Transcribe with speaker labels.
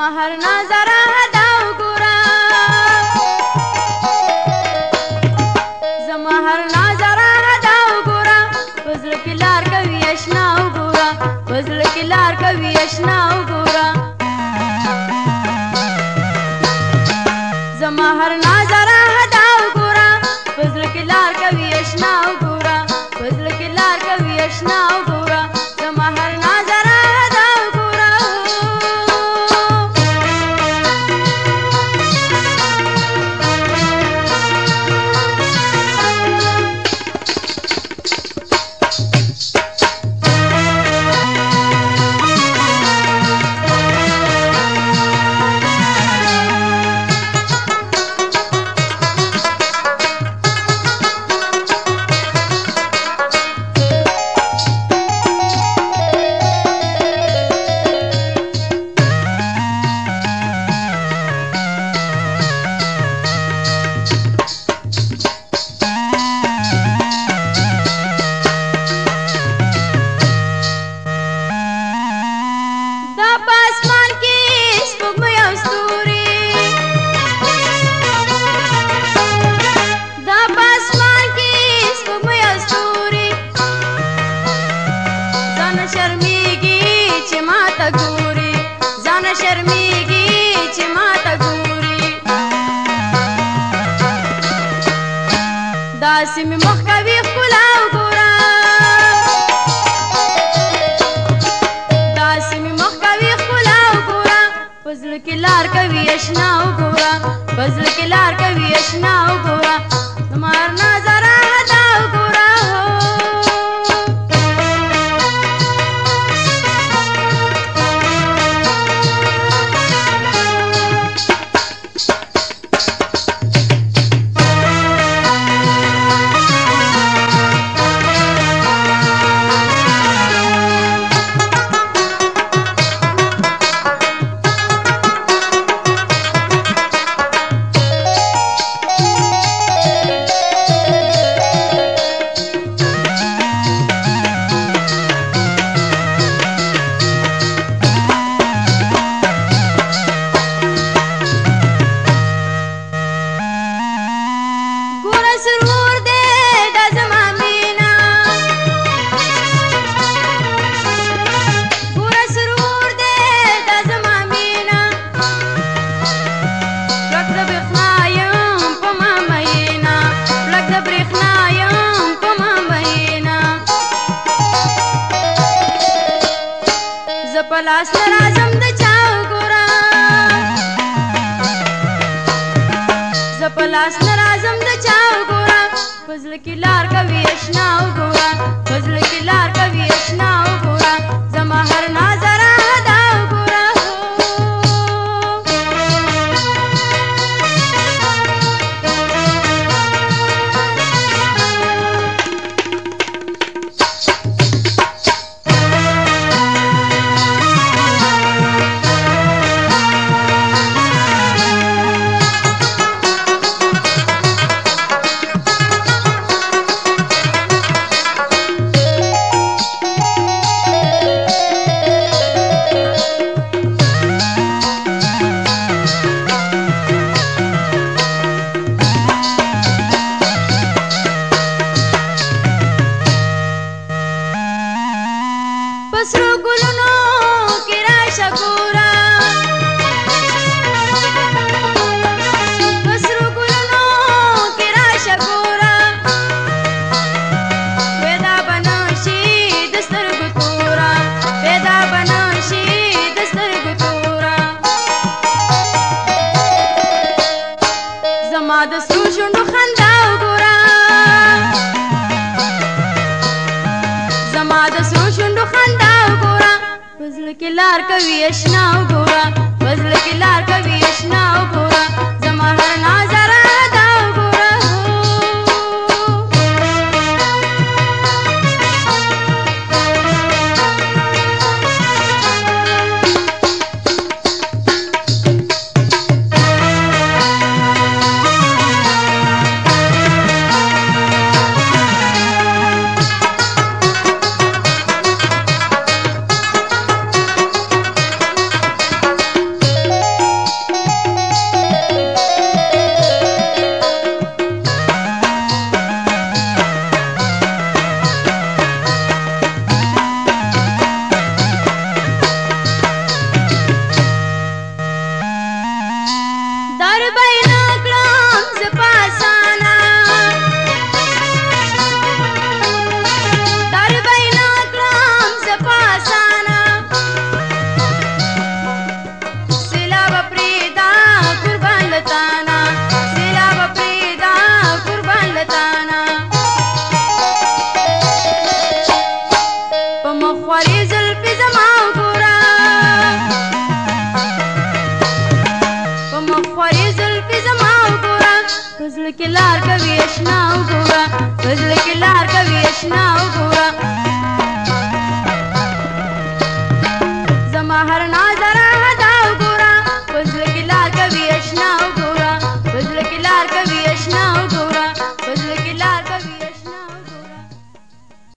Speaker 1: هر نظر هدا وګورا زما هر نظر هدا وګورا فزل کې لار کوي آشنا وګورا فزل کې لار کوي آشنا وګورا زما هر نظر هدا وګورا فزل کې لار کوي آشنا وګورا فزل کې لار کوي آشنا وګورا زما هر نظر هدا وګورا داسې مې مخ کوي ښکلا وګوره داسې مې مخ کوي ښکلا وګوره په زړه کې لار کوي آشنا وګوره په زړه کې لار کوي آشنا وګوره زما هر نظر هدا وګوره پلاس نرازم د چاو ګورا ز پلاس نرازم د چاو ګورا فزل کی لار کوي آشنا وګورا فزل کی لار کوي آشنا وګورا زما هر نظر هدا وګورا پسرو ګلونو کې راشه ګورا پسرو ګلونو کې راشه ګورا پیدا بنشي د سترګو تورا پیدا بنشي د سترګو تورا زما د سرو شونډو خندا وګورا زما د سرو شونډو خندا فزل کې لار کوي آشنا وګوره فزل کې لار کوي آشنا وګوره زما هر نظر هدا وګوره بینا کړم ز پاسانا در بینا کړم ز پاسانا سیلاب پریدا قربان لتانا سیلاب پریدا قربان لتانا په مخوري زلفي زما وګوره په مخوري زلفي زما وګوره په زړه کې لار کوي اشنا وګوره په زړه کې لار کوي اشنا وګوره